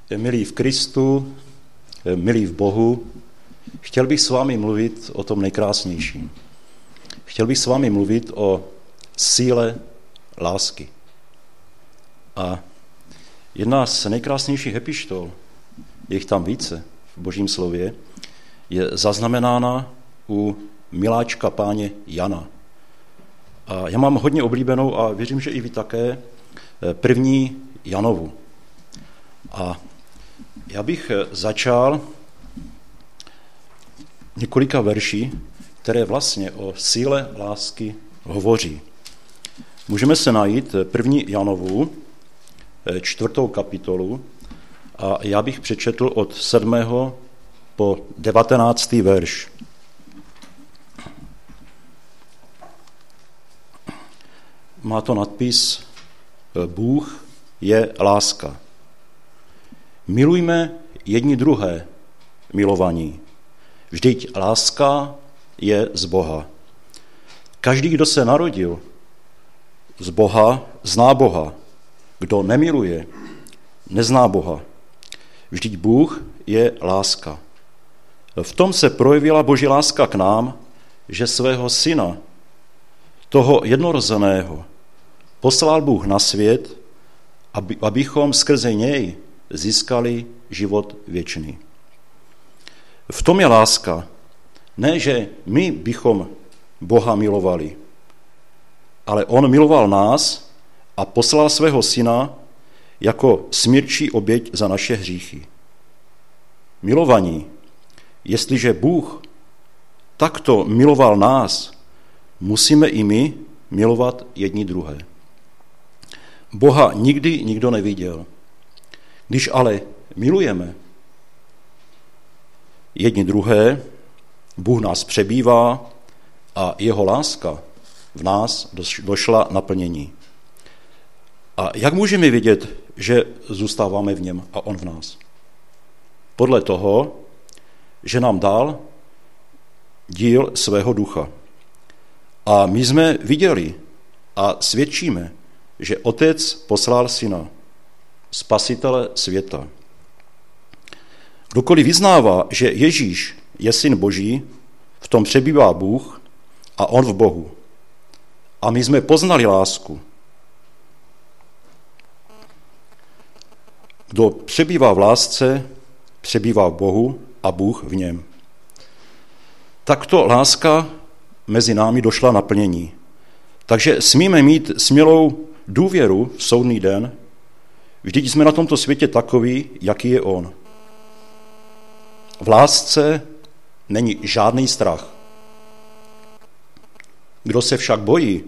Milí v Kristu, milí v Bohu, chtěl bych s vámi mluvit o tom nejkrásnějším. Chtěl bych s vámi mluvit o síle lásky. A jedna z nejkrásnějších epištol, je jich tam více v Božím slově, je zaznamenána u miláčka Páně Jana. A já mám hodně oblíbenou a věřím, že i vy také, první Janovu. A já bych začal několika verší, které vlastně o síle lásky hovoří. Můžeme se najít první Janovu, 4. kapitolu, a já bych přečetl od 7. po 19. verš. Má to nadpis Bůh je láska. Milujme jedni druhé, milovaní. Vždyť láska je z Boha. Každý, kdo se narodil z Boha, zná Boha. Kdo nemiluje, nezná Boha. Vždyť Bůh je láska. V tom se projevila Boží láska k nám, že svého syna, toho jednorozeného, poslal Bůh na svět, abychom skrze něj získali život věčný. V tom je láska. Ne, že my bychom Boha milovali, ale on miloval nás a poslal svého syna jako smírčí oběť za naše hříchy. Milovaní, jestliže Bůh takto miloval nás, musíme i my milovat jedni druhé. Boha nikdy nikdo neviděl. Když ale milujeme jedni druhé, Bůh nás přebývá a jeho láska v nás došla naplnění. A jak můžeme vědět, že zůstáváme v něm a on v nás? Podle toho, že nám dal díl svého ducha. A my jsme viděli a svědčíme, že Otec poslal syna, spasitele světa. Kdokoliv vyznává, že Ježíš je syn Boží, v tom přebývá Bůh a on v Bohu. A my jsme poznali lásku. Kdo přebývá v lásce, přebývá v Bohu a Bůh v něm. Takto láska mezi námi došla naplnění. Takže smíme mít smělou důvěru v soudný den, vždyť jsme na tomto světě takoví, jaký je on. V lásce není žádný strach. Kdo se však bojí,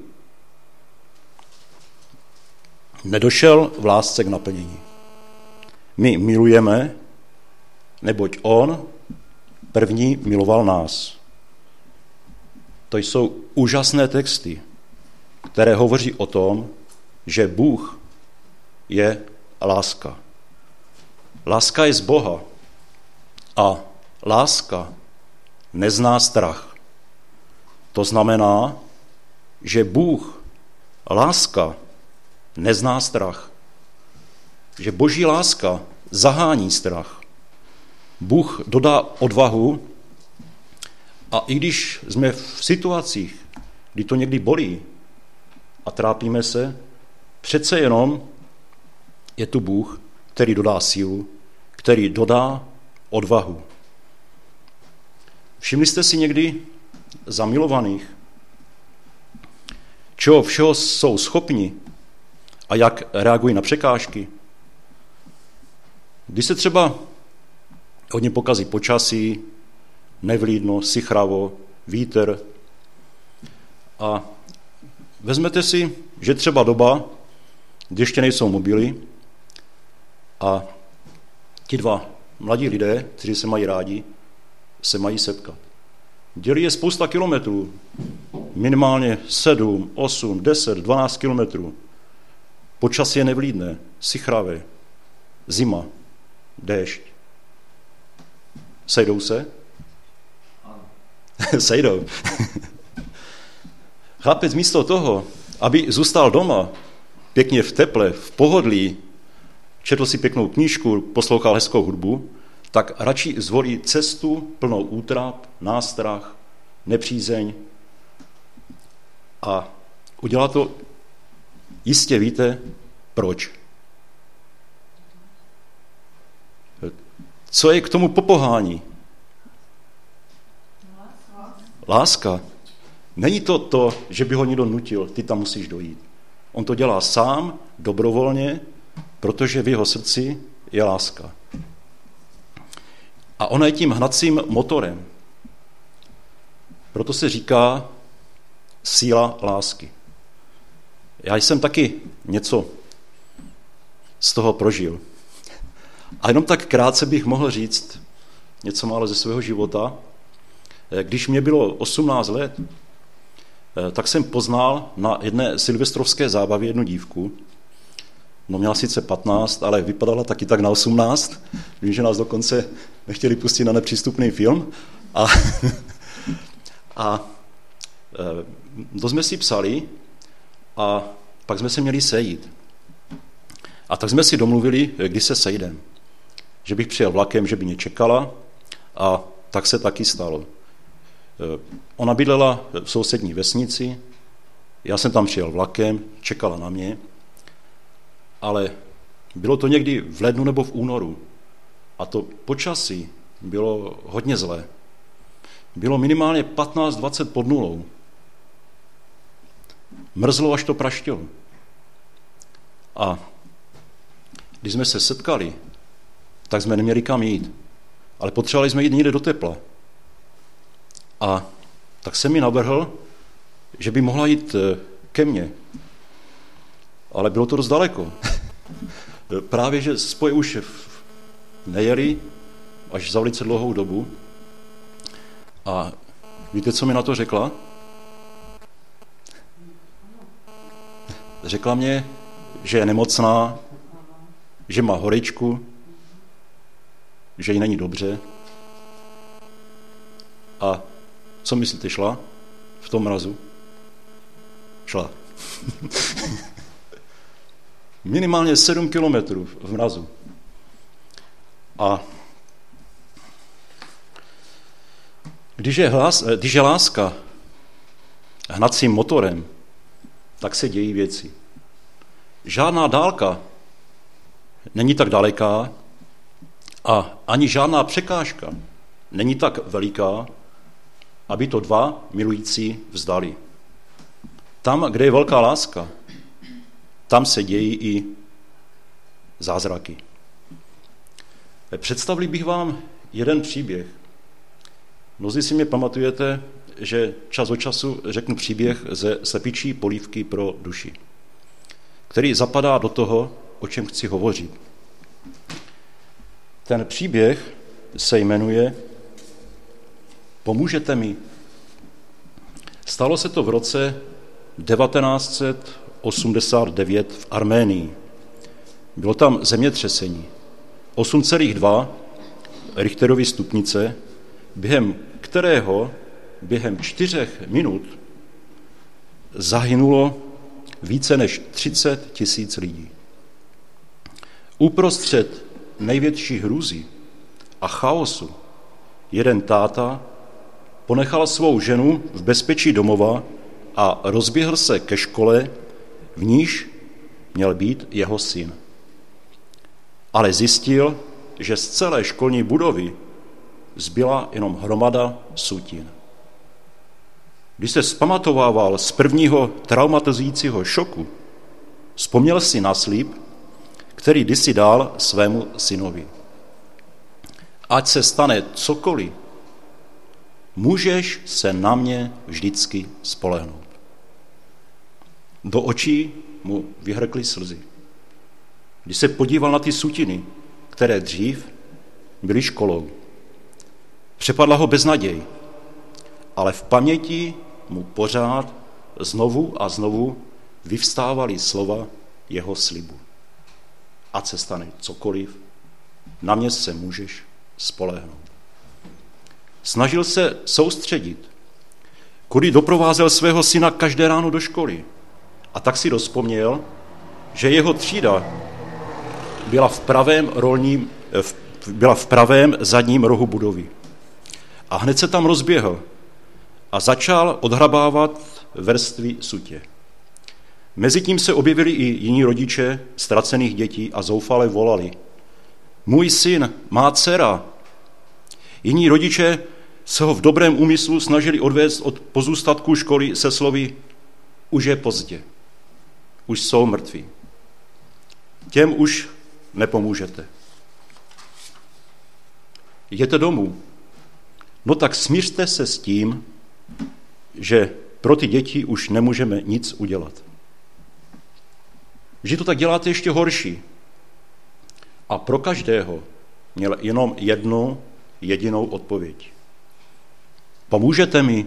nedošel v lásce k naplnění. My milujeme, neboť on první miloval nás. To jsou úžasné texty, které hovoří o tom, že Bůh je láska. Láska je z Boha a láska nezná strach. To znamená, že Bůh, láska, nezná strach. Že Boží láska zahání strach. Bůh dodá odvahu a i když jsme v situacích, kdy to někdy bolí a trápíme se, přece jenom je tu Bůh, který dodá sílu, který dodá odvahu. Všimli jste si někdy zamilovaných, čeho všeho jsou schopni a jak reagují na překážky? Když se třeba hodně pokazí počasí, nevlídno, sichravo, vítr a vezmete si, že třeba doba, kdy ještě nejsou mobily a ti dva mladí lidé, kteří se mají rádi, se mají setkat. Dělí je spousta kilometrů, minimálně 7, 8, 10, 12 kilometrů. Počasí je nevlídné, sichravé, zima, déšť. Sejdou se? Sejdou. Chlapec místo toho, aby zůstal doma, pěkně v teple, v pohodlí, četl si pěknou knížku, poslouchal hezkou hudbu, tak radši zvolí cestu plnou útrap, nástrah, nepřízeň a udělá to, jistě víte, proč. Co je k tomu popohání? Láska. Není to, že by ho někdo nutil, ty tam musíš dojít. On to dělá sám, dobrovolně, protože v jeho srdci je láska. A ona je tím hnacím motorem. Proto se říká síla lásky. Já jsem taky něco z toho prožil. A jenom tak krátce bych mohl říct něco málo ze svého života. Když mě bylo 18 let, tak jsem poznal na jedné silvestrovské zábavě jednu dívku. No měla sice 15, ale vypadala taky tak na 18. Vím, že nás dokonce nechtěli pustit na nepřístupný film. A to jsme si psali a pak jsme se měli sejít. A tak jsme si domluvili, kdy se sejdeme. Že bych přijel vlakem, že by mě čekala a tak se taky stalo. Ona bydlela v sousední vesnici, já jsem tam přijel vlakem, čekala na mě, ale bylo to někdy v lednu nebo v únoru a to počasí bylo hodně zlé. Bylo minimálně 15-20 pod nulou. Mrzlo, až to praštělo. A když jsme se setkali, tak jsme neměli kam jít, ale potřebovali jsme jít někde do tepla. A tak jsem mi navrhl, že by mohla jít ke mně. Ale bylo to dost daleko. Právě, že spoje už nejeli až za velice dlouhou dobu. A víte, co mi na to řekla? Řekla mě, že je nemocná, že má horečku, že jí není dobře. A co myslíte, šla v tom mrazu? Šla. Minimálně 7 kilometrů v mrazu. A když je láska hnacím motorem, tak se dějí věci. Žádná dálka není tak daleká a ani žádná překážka není tak veliká, aby to dva milující vzdali. Tam, kde je velká láska, tam se dějí i zázraky. Představil bych vám jeden příběh. Mnozí si mě pamatujete, že čas od času řeknu příběh ze slepičí polívky pro duši, který zapadá do toho, o čem chci hovořit. Ten příběh se jmenuje Pomůžete mi. Stalo se to v roce 1989 v Arménii. Bylo tam zemětřesení. 8,2 Richterovy stupnice, během kterého během 4 minut zahynulo více než 30 000 lidí. Uprostřed největší hrůzy a chaosu jeden táta ponechal svou ženu v bezpečí domova a rozběhl se ke škole, v níž měl být jeho syn. Ale zjistil, že z celé školní budovy zbyla jenom hromada sutin. Když se vzpamatovával z prvního traumatizujícího šoku, vzpomněl si na slib, který kdysi dal svému synovi. Ať se stane cokoliv, můžeš se na mě vždycky spolehnout. Do očí mu vyhrkly slzy. Když se podíval na ty sutiny, které dřív byly školou, přepadla ho beznaděj, ale v paměti mu pořád znovu a znovu vyvstávaly slova jeho slibu. Ať se stane cokoliv, na mě se můžeš spolehnout. Snažil se soustředit, kudy doprovázel svého syna každé ráno do školy. A tak si rozpomněl, že jeho třída byla v pravém zadním rohu budovy. A hned se tam rozběhl a začal odhrabávat vrstvy sutě. Mezitím se objevili i jiní rodiče ztracených dětí a zoufale volali: Můj syn, má dcera. Jiní rodiče se ho v dobrém úmyslu snažili odvést od pozůstatků školy se slovy: Už je pozdě, už jsou mrtví. Těm už nepomůžete. Jděte domů. No tak smířte se s tím, že pro ty děti už nemůžeme nic udělat. Vždy to tak děláte ještě horší. A pro každého měl jenom jednu jedinou odpověď. Pomůžete mi?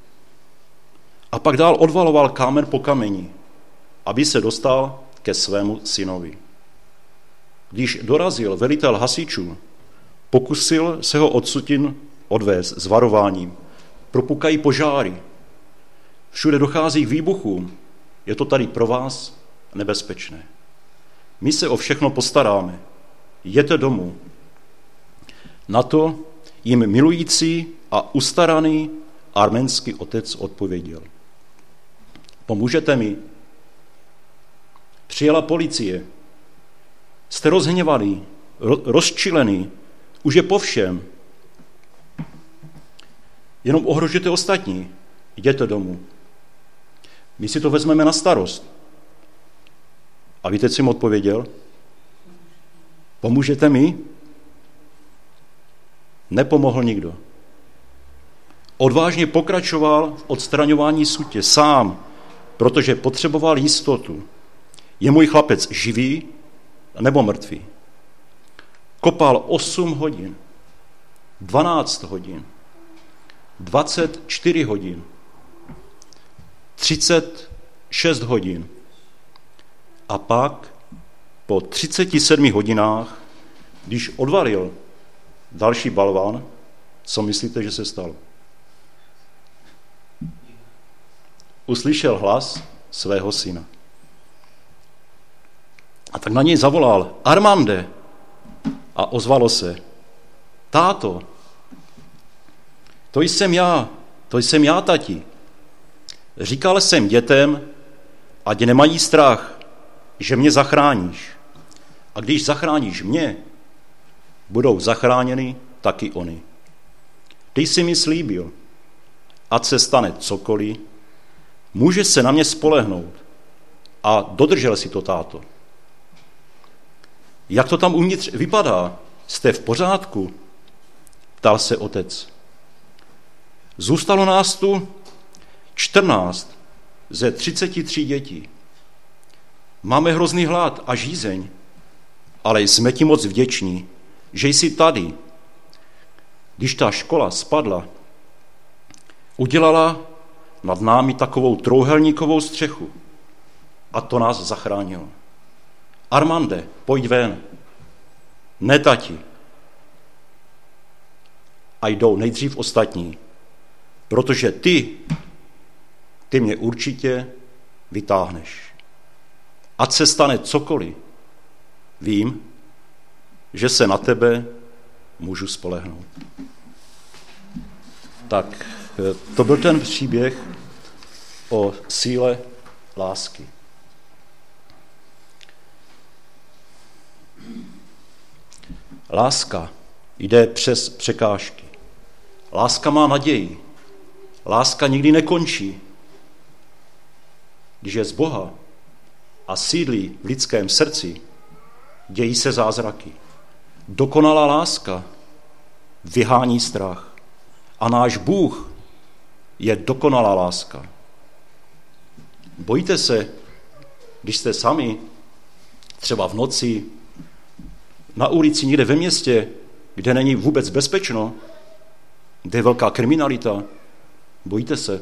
A pak dál odvaloval kámen po kameni, aby se dostal ke svému synovi. Když dorazil velitel hasičů, pokusil se ho odsutin odvést s varováním. Propukají požáry. Všude dochází k výbuchům. Je to tady pro vás nebezpečné. My se o všechno postaráme. Jděte domů. Na to jim milující a ustaraný arménský otec odpověděl: Pomůžete mi? Přijela policie. Jste rozhněvaný, rozčilený, už je po všem. Jenom ohrožujete ostatní. Jděte domů. My si to vezmeme na starost. A víte, co jim odpověděl? Pomůžete mi? Nepomohl nikdo. Odvážně pokračoval v odstraňování sutě sám, protože potřeboval jistotu. Je můj chlapec živý nebo mrtvý? Kopal 8 hodin, 12 hodin, 24 hodin, 36 hodin. A pak po 37 hodinách, když odvalil další balvan, co myslíte, že se stalo? Uslyšel hlas svého syna. A tak na něj zavolal: Armande! A ozvalo se: Táto, to jsem já, tati. Říkal jsem dětem, ať nemají strach, že mě zachráníš. A když zachráníš mě, budou zachráněny taky oni. Ty jsi mi slíbil, ať se stane cokoliv, můžeš se na mě spolehnout. A dodržel si to, táto. Jak to tam uvnitř vypadá? Jste v pořádku? Ptal se otec. Zůstalo nás tu 14 ze 33 dětí. Máme hrozný hlad a žízeň, ale jsme ti moc vděční, že jsi tady. Když ta škola spadla, udělala nad námi takovou trouhelníkovou střechu a to nás zachránilo. Armande, pojď ven. Ne, tati. A jdou nejdřív ostatní, protože ty mě určitě vytáhneš. Ať se stane cokoliv, vím, že se na tebe můžu spolehnout. Tak, to byl ten příběh o síle lásky. Láska jde přes překážky. Láska má naději. Láska nikdy nekončí. Když je z Boha a sídlí v lidském srdci, dějí se zázraky. Dokonalá láska vyhání strach. A náš Bůh je dokonalá láska. Bojíte se, když jste sami, třeba v noci, na ulici někde ve městě, kde není vůbec bezpečno, kde je velká kriminalita? Bojíte se?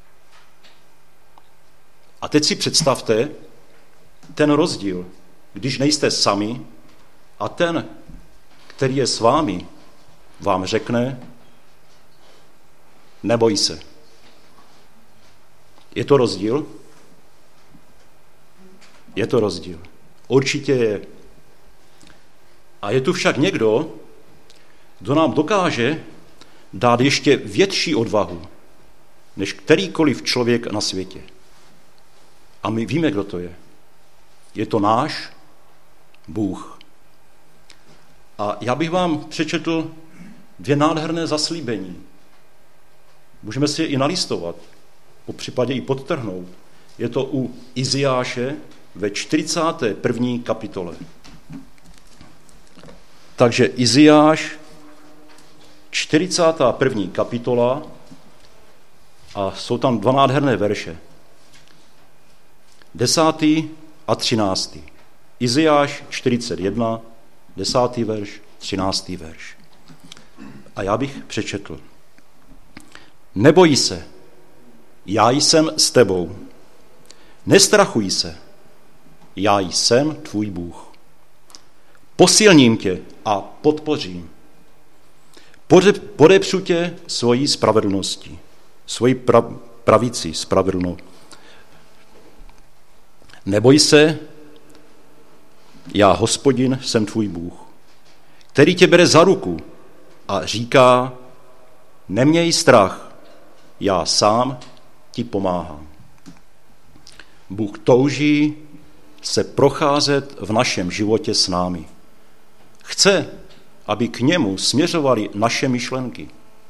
A teď si představte ten rozdíl, když nejste sami a ten, který je s vámi, vám řekne: neboj se. Je to rozdíl? Je to rozdíl. Určitě je. A je tu však někdo, kdo nám dokáže dát ještě větší odvahu, než kterýkoliv člověk na světě. A my víme, kdo to je. Je to náš Bůh. A já bych vám přečetl 2 nádherné zaslíbení. Můžeme si je i nalistovat, po případě i podtrhnout. Je to u Izajáše ve 41. kapitole. Takže Izajáš, 41. kapitola, a jsou tam 2 nádherné verše. 10. a 13. Izajáš 41, 10. verš, 13. verš. A já bych přečetl. Neboj se, já jsem s tebou. Nestrachuj se, já jsem tvůj Bůh. Posilním tě a podpořím. Podepřu tě svojí spravedlností, svojí pravicí spravedlnou. Neboj se, já, Hospodin, jsem tvůj Bůh, který tě bere za ruku a říká, neměj strach, já sám ti pomáhám. Bůh touží se procházet v našem životě s námi. Chce, aby k němu směřovaly naše myšlenky.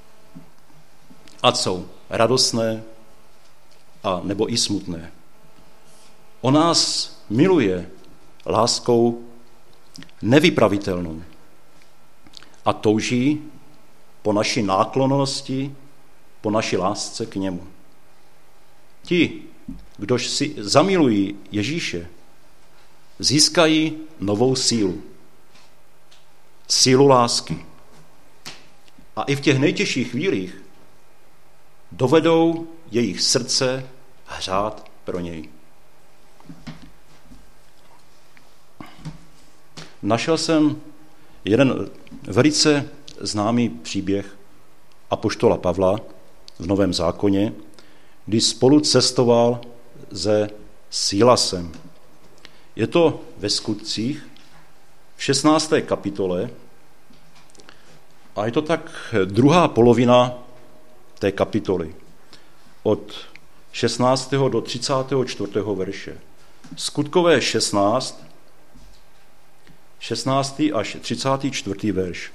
Ať jsou radostné a nebo i smutné. On nás miluje láskou nevypravitelnou a touží po naší náklonnosti, po naší lásce k němu. Ti, kdož si zamilují Ježíše, získají novou sílu. Sílu lásky. A i v těch nejtěžších chvílích dovedou jejich srdce hřát pro něj. Našel jsem jeden velice známý příběh apoštola Pavla v Novém zákoně, kdy spolu cestoval se Silasem. Je to ve Skutcích v 16. kapitole a je to tak druhá polovina té kapitoly. Od 16. do 34. verše. Skutkové 16. až 34. verš.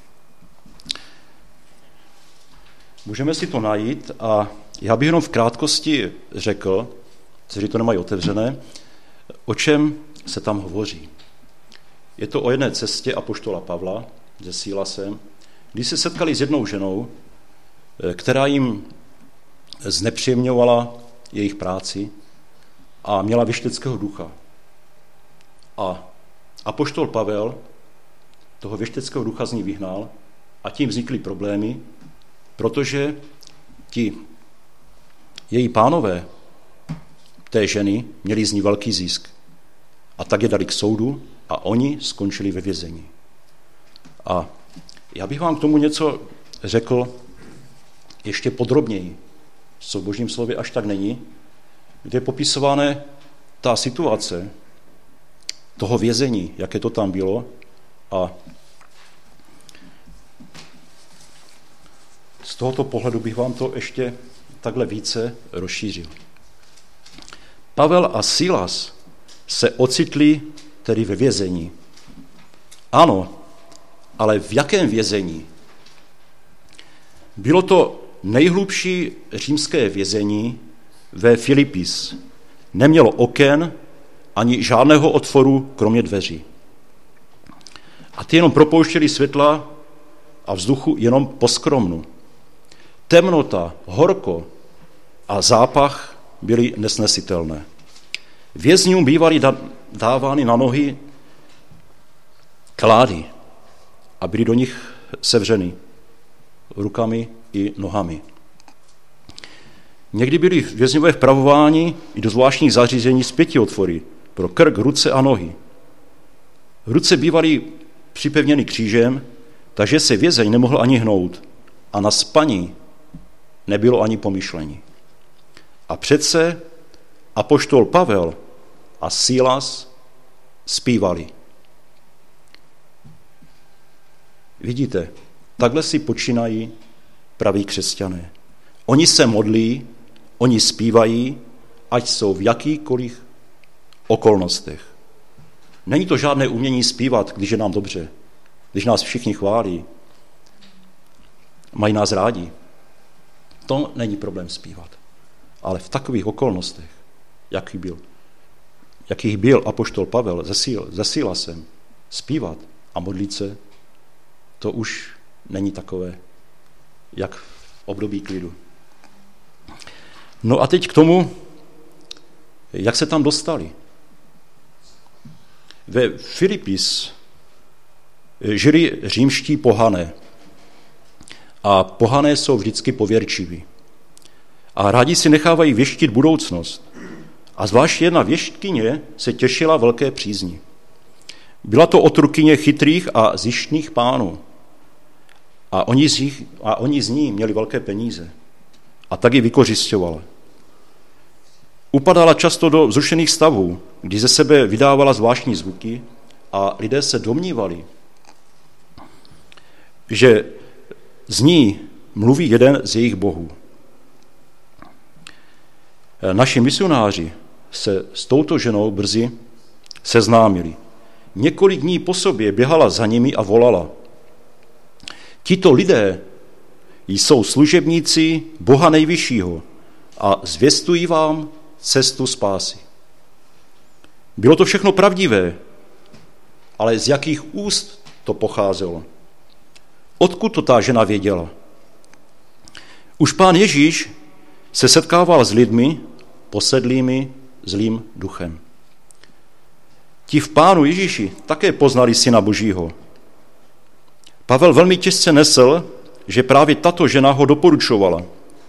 Můžeme si to najít a já bych jenom v krátkosti řekl, kteří to nemají otevřené, o čem se tam hovoří. Je to o jedné cestě apoštola Pavla se Silasem, když se setkali s jednou ženou, která jim znepříjemňovala jejich práci a měla věšteckého ducha. A apoštol Pavel toho věšteckého ducha z ní vyhnal a tím vznikly problémy, protože ti její pánové té ženy měli z ní velký zisk. A tak je dali k soudu a oni skončili ve vězení. A já bych vám k tomu něco řekl ještě podrobněji, co v Božím slově až tak není, kde je popisována ta situace toho vězení, jaké to tam bylo a z tohoto pohledu bych vám to ještě takhle více rozšířil. Pavel a Silas se ocitli tedy ve vězení. Ano, ale v jakém vězení? Bylo to nejhlubší římské vězení ve Filipis. Nemělo oken ani žádného otvoru, kromě dveří. A ty jenom propouštěli světla a vzduchu jenom poskromnu. Temnota, horko a zápach byly nesnesitelné. Vězňům bývaly dávány na nohy klády a byly do nich sevřeny rukami i nohami. Někdy byli vězňové vpravováni i do zvláštních zařízení s 5 otvory pro krk, ruce a nohy. Ruce bývaly připevněny křížem, takže se vězeň nemohl ani hnout a na spaní nebylo ani pomyšlení. A přece apoštol Pavel a Silas zpívali. Vidíte, takhle si počínají praví křesťané. Oni se modlí, oni zpívají, ať jsou v jakýkoliv okolnostech. Není to žádné umění zpívat, když je nám dobře, když nás všichni chválí, mají nás rádi. To není problém zpívat. Ale v takových okolnostech, jakých byl apoštol Pavel ze Sílasem, zpívat a modlit se, to už není takové, jak v období klidu. No a teď k tomu, jak se tam dostali. Ve Filipis žili římští pohané. A pohané jsou vždycky pověrčiví. A rádi si nechávají věštit budoucnost. A zvlášť jedna věštkyně se těšila velké přízni. Byla to otrokyně chytrých a zištných pánů. A oni z ní měli velké peníze. A tak ji vykořisťovala. Upadala často do vzrušených stavů, kdy ze sebe vydávala zvláštní zvuky a lidé se domnívali, že z ní mluví jeden z jejich bohů. Naši misionáři se s touto ženou brzy seznámili. Několik dní po sobě běhala za nimi a volala. Tito lidé jsou služebníci Boha nejvyššího a zvěstují vám cestu spásy. Bylo to všechno pravdivé, ale z jakých úst to pocházelo? Odkud to ta žena věděla? Už Pán Ježíš se setkával s lidmi posedlými zlým duchem. Ti v Pánu Ježíši také poznali Syna Božího. Pavel velmi těžce nesl, že právě tato žena ho doporučovala.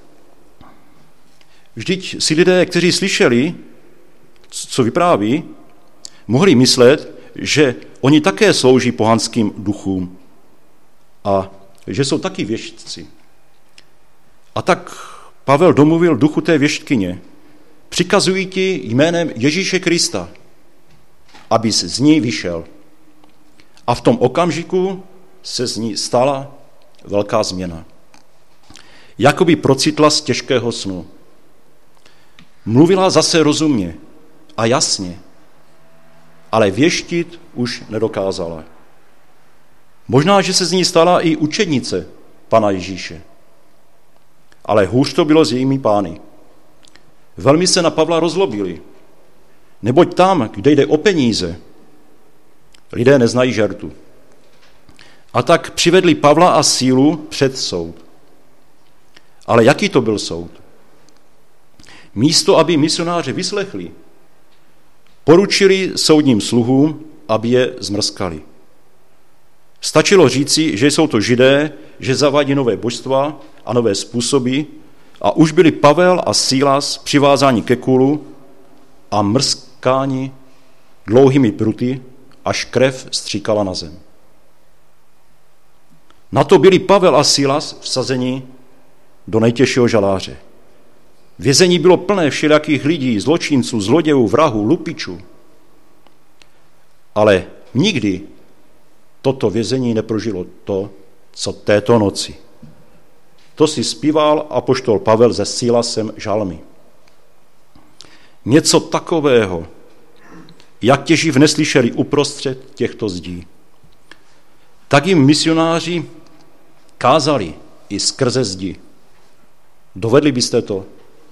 Vždyť si lidé, kteří slyšeli, co vypráví, mohli myslet, že oni také slouží pohanským duchům a že jsou taky věštci. A tak Pavel domluvil duchu té věštkyně, přikazují ti jménem Ježíše Krista, abys z ní vyšel. A v tom okamžiku se z ní stala velká změna. Jakoby procitla z těžkého snu. Mluvila zase rozumně a jasně, ale věštit už nedokázala. Možná, že se z ní stala i učednice Pana Ježíše. Ale hůř to bylo s jejími pány. Velmi se na Pavla rozlobili, neboť tam, kde jde o peníze, lidé neznají žertu. A tak přivedli Pavla a Sílu před soud. Ale jaký to byl soud? Místo, aby misionáře vyslechli, poručili soudním sluhům, aby je zmrskali. Stačilo říci, že jsou to Židé, že zavádí nové božstva a nové způsoby a už byli Pavel a Sílas přivázáni ke kůlu a mrskáni dlouhými pruty, až krev stříkala na zem. Na to byli Pavel a Sílas vsazeni do nejtěžšího žaláře. Vězení bylo plné všelijakých lidí, zločinců, zlodějů, vrahů, lupičů. Ale nikdy toto vězení neprožilo to, co této noci. To si zpíval apoštol Pavel se Sílasem žalmy. Něco takového, jak těživ neslyšeli uprostřed těchto zdí. Tak jim misionáři kázali i skrze zdi. Dovedli byste to?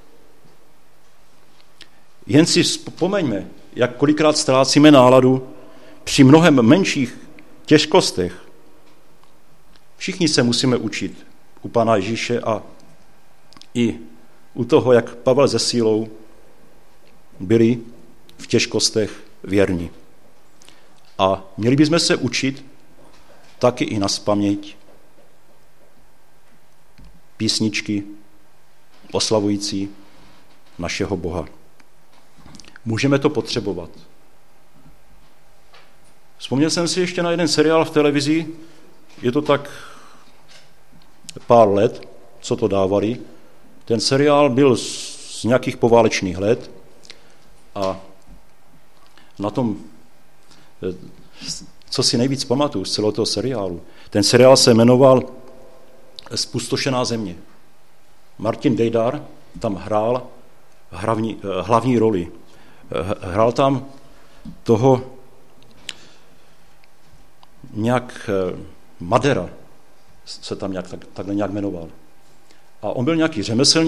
Jen si vzpomeňme, jak kolikrát ztrácíme náladu při mnohem menších těžkostech. Všichni se musíme učit u Pána Ježíše a i u toho, jak Pavel se Sílou byli v těžkostech věrní. A měli bychom se učit taky i nazpaměť písničky oslavující našeho Boha. Můžeme to potřebovat. Vzpomněl jsem si ještě na jeden seriál v televizi, je to tak pár let, co to dávali. Ten seriál byl z nějakých poválečných let a na tom co si nejvíc pamatuju z celého toho seriálu. Ten seriál se jmenoval Zpustošená země. Martin Dejdar tam hrál hlavní roli. Hrál tam toho nějak Madera, se tam takhle nějak jmenoval. A on byl nějaký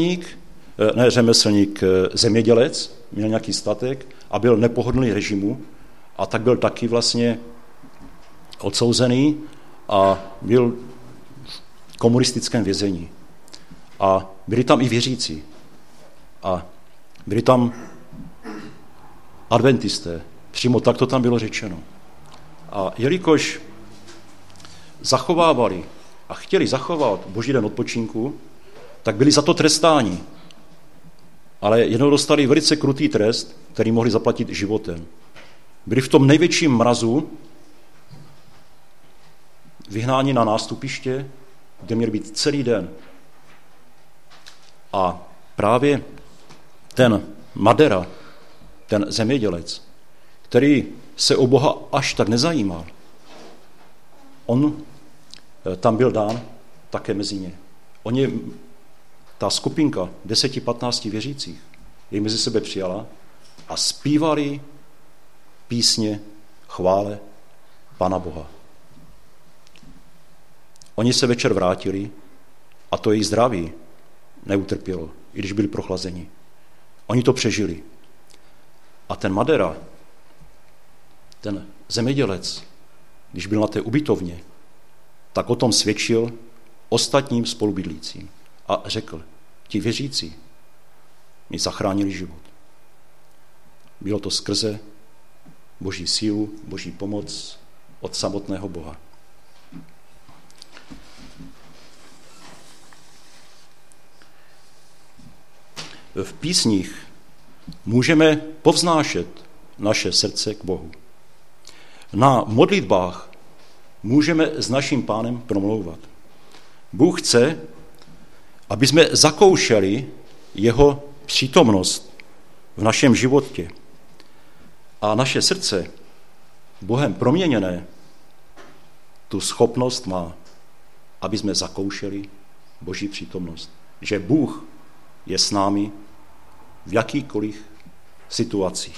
zemědělec, měl nějaký statek a byl nepohodlný režimu a tak byl taky vlastně odsouzený a byl v komunistickém vězení. A byli tam i věřící. A byli tam adventisté. Přímo tak to tam bylo řečeno. A jelikož zachovávali a chtěli zachovat Boží den odpočinku, tak byli za to trestáni. Ale jednou dostali velice krutý trest, který mohli zaplatit životem. Byli v tom největším mrazu vyhnáni na nástupiště, kde měli být celý den. A právě ten Madera, ten zemědělec, který se o Boha až tak nezajímal, on tam byl dán také mezi ně. Ta skupinka 10-15 věřících jej mezi sebe přijala a zpívali písně chvále Pana Boha. Oni se večer vrátili a to jejich zdraví neutrpělo, i když byli prochlazeni. Oni to přežili. A ten Madera, ten zemědělec, když byl na té ubytovně, tak o tom svědčil ostatním spolubydlícím a řekl, ti věřící mi zachránili život. Bylo to skrze Boží sílu, Boží pomoc od samotného Boha. V písních můžeme povznášet naše srdce k Bohu. Na modlitbách můžeme s naším Pánem promlouvat. Bůh chce, aby jsme zakoušeli jeho přítomnost v našem životě. A naše srdce, Bohem proměněné, tu schopnost má, aby jsme zakoušeli Boží přítomnost. Že Bůh je s námi v jakýkoliv situacích.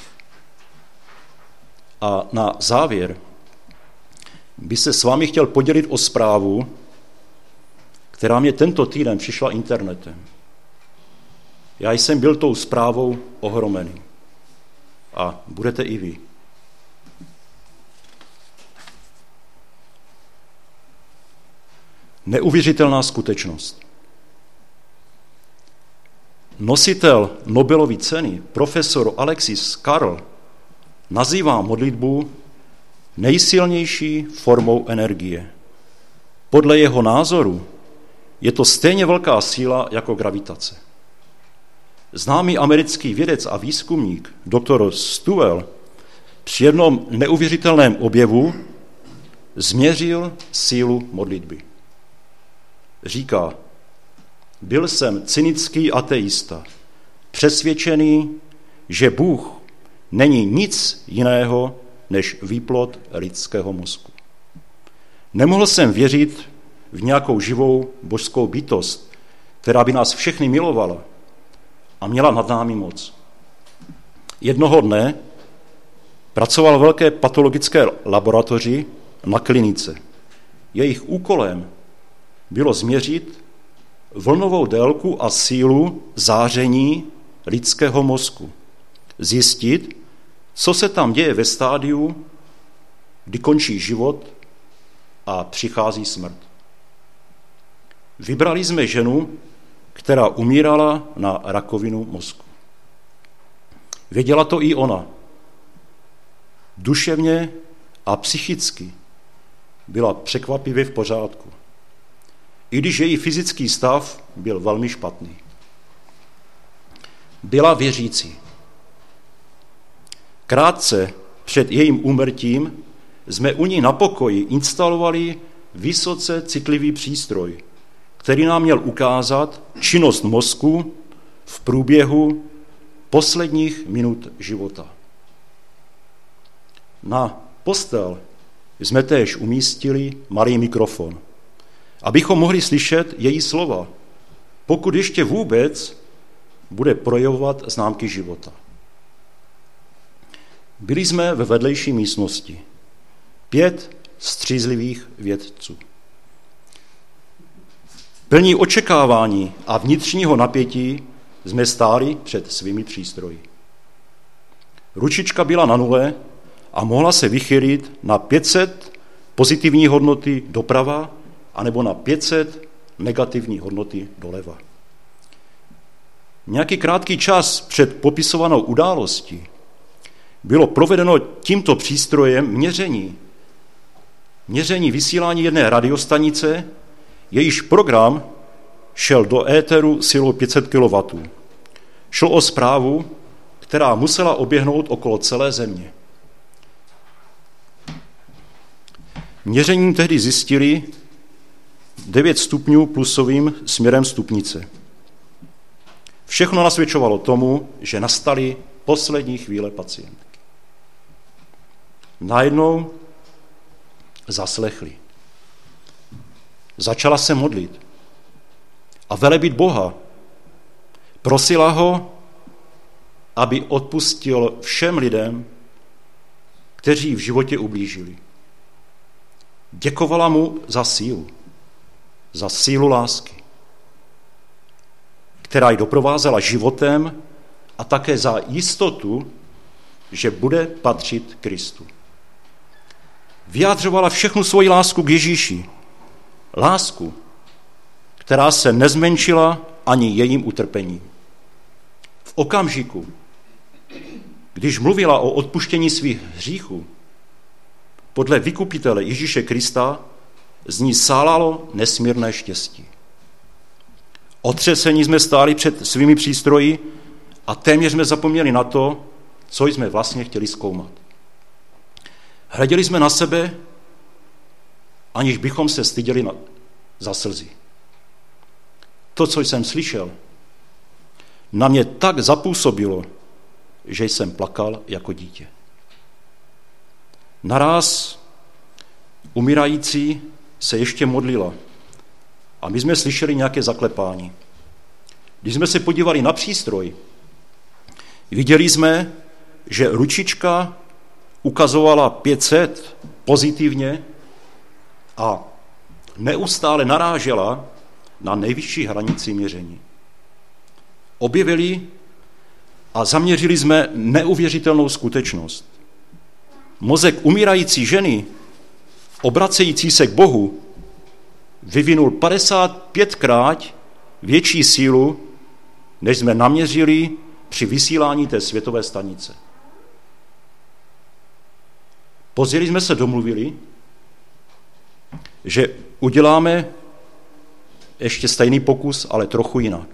A na závěr by se s vámi chtěl podělit o zprávu, která mě tento týden přišla internetem. Já jsem byl tou zprávou ohromený. A budete i vy. Neuvěřitelná skutečnost. Nositel Nobelovy ceny, profesor Alexis Carrel, nazývá modlitbu nejsilnější formou energie. Podle jeho názoru je to stejně velká síla jako gravitace. Známý americký vědec a výzkumník dr. Stovall při jednom neuvěřitelném objevu změřil sílu modlitby. Říká, byl jsem cynický ateista, přesvědčený, že Bůh není nic jiného než výplod lidského mozku. Nemohl jsem věřit v nějakou živou božskou bytost, která by nás všechny milovala a měla nad námi moc. Jednoho dne pracoval v velké patologické laboratoři na klinice. Jejich úkolem bylo změřit vlnovou délku a sílu záření lidského mozku. Zjistit, co se tam děje ve stádiu, kdy končí život a přichází smrt. Vybrali jsme ženu, která umírala na rakovinu mozku. Věděla to i ona. Duševně a psychicky byla překvapivě v pořádku. I když její fyzický stav byl velmi špatný. Byla věřící. Krátce před jejím úmrtím jsme u ní na pokoji instalovali vysoce citlivý přístroj, který nám měl ukázat činnost mozku v průběhu posledních minut života. Na postel jsme též umístili malý mikrofon, abychom mohli slyšet její slova, pokud ještě vůbec bude projevovat známky života. Byli jsme ve vedlejší místnosti. 5 střízlivých vědců. Plní očekávání a vnitřního napětí jsme stáli před svými přístroji. Ručička byla na nule a mohla se vychylit na 500 pozitivní hodnoty doprava anebo na 500 negativní hodnoty doleva. Nějaký krátký čas před popisovanou událostí bylo provedeno tímto přístrojem měření vysílání jedné radiostanice, jejíž program šel do éteru silou 500 kW. Šlo o zprávu, která musela oběhnout okolo celé země. Měřením tehdy zjistili 9 stupňů plusovým směrem stupnice. Všechno nasvědčovalo tomu, že nastaly poslední chvíle pacientky. Najednou zaslechli. Začala se modlit a velebit Boha. Prosila ho, aby odpustil všem lidem, kteří v životě ublížili. Děkovala mu za sílu lásky, která ji doprovázela životem a také za jistotu, že bude patřit Kristu. Vyjádřovala všechnu svoji lásku k Ježíši. Lásku, která se nezmenšila ani jejím utrpením. V okamžiku, když mluvila o odpuštění svých hříchů, podle vykupitele Ježíše Krista z ní sálalo nesmírné štěstí. Otřesení jsme stáli před svými přístroji a téměř jsme zapomněli na to, co jsme vlastně chtěli zkoumat. Hleděli jsme na sebe, aniž bychom se styděli za slzy. To, co jsem slyšel, na mě tak zapůsobilo, že jsem plakal jako dítě. Naráz umírající se ještě modlila a my jsme slyšeli nějaké zaklepání. Když jsme se podívali na přístroj, viděli jsme, že ručička ukazovala 500 pozitivně a neustále narážela na nejvyšší hranici měření. Objevili a zaměřili jsme neuvěřitelnou skutečnost. Mozek umírající ženy, obracející se k Bohu, vyvinul 55krát větší sílu, než jsme naměřili při vysílání té světové stanice. Později jsme se domluvili, že uděláme ještě stejný pokus, ale trochu jinak.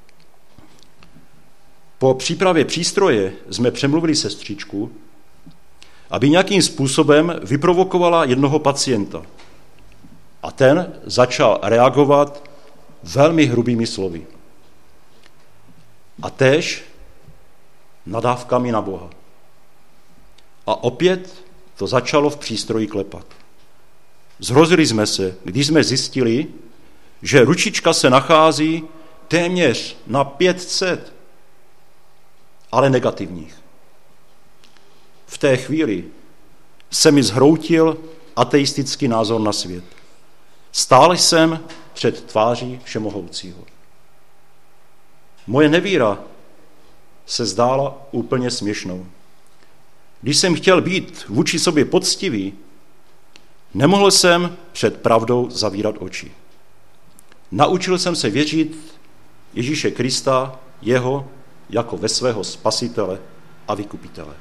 Po přípravě přístroje jsme přemluvili sestřičku, aby nějakým způsobem vyprovokovala jednoho pacienta. A ten začal reagovat velmi hrubými slovy. A též nadávkami na Boha. A opět to začalo v přístroji klepat. Zhrozili jsme se, když jsme zjistili, že ručička se nachází téměř na 500, ale negativních. V té chvíli se mi zhroutil ateistický názor na svět. Stál jsem před tváří Všemohoucího. Moje nevíra se zdála úplně směšnou. Když jsem chtěl být vůči sobě poctivý, nemohl jsem před pravdou zavírat oči. Naučil jsem se věřit Ježíše Krista, jeho jako ve svého spasitele a vykupitele.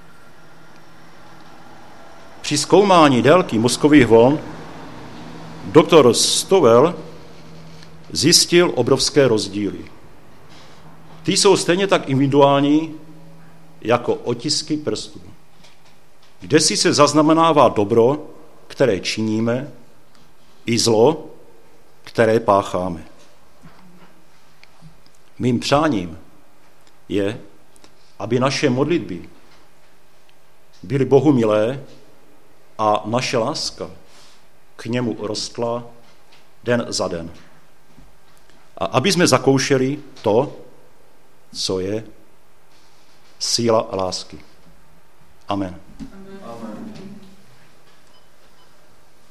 Při zkoumání délky mozkových vln doktor Stovell zjistil obrovské rozdíly. Ty jsou stejně tak individuální jako otisky prstů. Kdesi se zaznamenává dobro, které činíme, i zlo, které pácháme. Mým přáním je, aby naše modlitby byly Bohu milé a naše láska k němu rostla den za den. A aby jsme zakoušeli to, co je síla lásky. Amen.